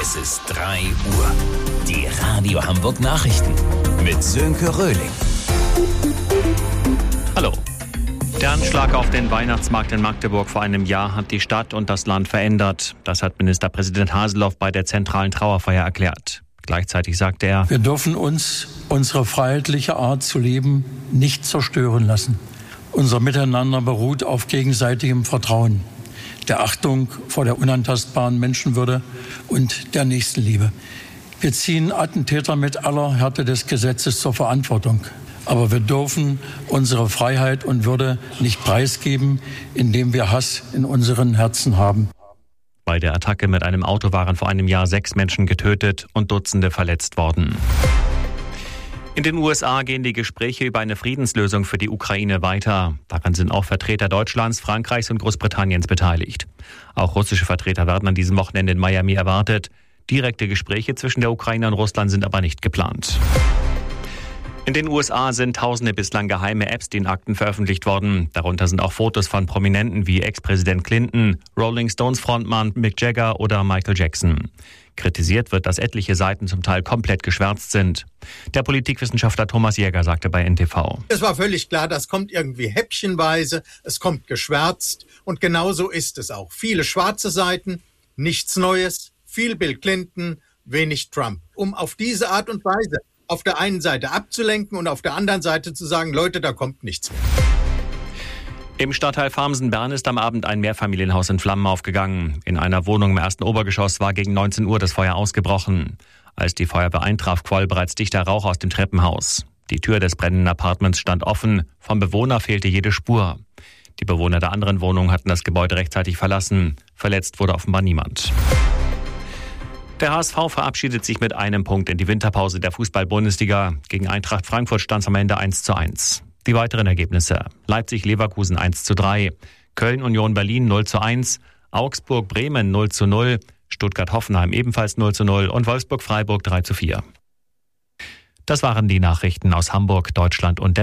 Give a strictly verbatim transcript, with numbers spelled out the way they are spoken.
Es ist drei Uhr. Die Radio Hamburg Nachrichten mit Sönke Röhling. Hallo. Der Anschlag auf den Weihnachtsmarkt in Magdeburg vor einem Jahr hat die Stadt und das Land verändert. Das hat Ministerpräsident Haseloff bei der zentralen Trauerfeier erklärt. Gleichzeitig sagte er: Wir dürfen uns unsere freiheitliche Art zu leben nicht zerstören lassen. Unser Miteinander beruht auf gegenseitigem Vertrauen, der Achtung vor der unantastbaren Menschenwürde und der Nächstenliebe. Wir ziehen Attentäter mit aller Härte des Gesetzes zur Verantwortung. Aber wir dürfen unsere Freiheit und Würde nicht preisgeben, indem wir Hass in unseren Herzen haben. Bei der Attacke mit einem Auto waren vor einem Jahr sechs Menschen getötet und Dutzende verletzt worden. In den U S A gehen die Gespräche über eine Friedenslösung für die Ukraine weiter. Daran sind auch Vertreter Deutschlands, Frankreichs und Großbritanniens beteiligt. Auch russische Vertreter werden an diesem Wochenende in Miami erwartet. Direkte Gespräche zwischen der Ukraine und Russland sind aber nicht geplant. In den U S A sind tausende bislang geheime Epstein-Akten veröffentlicht worden. Darunter sind auch Fotos von Prominenten wie Ex-Präsident Clinton, Rolling Stones-Frontmann Mick Jagger oder Michael Jackson. Kritisiert wird, dass etliche Seiten zum Teil komplett geschwärzt sind. Der Politikwissenschaftler Thomas Jäger sagte bei N T V: Es war völlig klar, das kommt irgendwie häppchenweise, es kommt geschwärzt und genauso ist es auch. Viele schwarze Seiten, nichts Neues, viel Bill Clinton, wenig Trump. Um auf diese Art und Weise auf der einen Seite abzulenken und auf der anderen Seite zu sagen, Leute, da kommt nichts mehr. Im Stadtteil Farmsen-Bern ist am Abend ein Mehrfamilienhaus in Flammen aufgegangen. In einer Wohnung im ersten Obergeschoss war gegen neunzehn Uhr das Feuer ausgebrochen. Als die Feuerwehr eintraf, quoll bereits dichter Rauch aus dem Treppenhaus. Die Tür des brennenden Apartments stand offen, vom Bewohner fehlte jede Spur. Die Bewohner der anderen Wohnung hatten das Gebäude rechtzeitig verlassen. Verletzt wurde offenbar niemand. Der H S V verabschiedet sich mit einem Punkt in die Winterpause der Fußball-Bundesliga. Gegen Eintracht Frankfurt stand es am Ende eins zu eins. Die weiteren Ergebnisse: Leipzig-Leverkusen eins zu drei, Köln-Union Berlin null zu eins, Augsburg-Bremen null zu null, Stuttgart-Hoffenheim ebenfalls null zu null und Wolfsburg-Freiburg drei zu vier. Das waren die Nachrichten aus Hamburg, Deutschland und der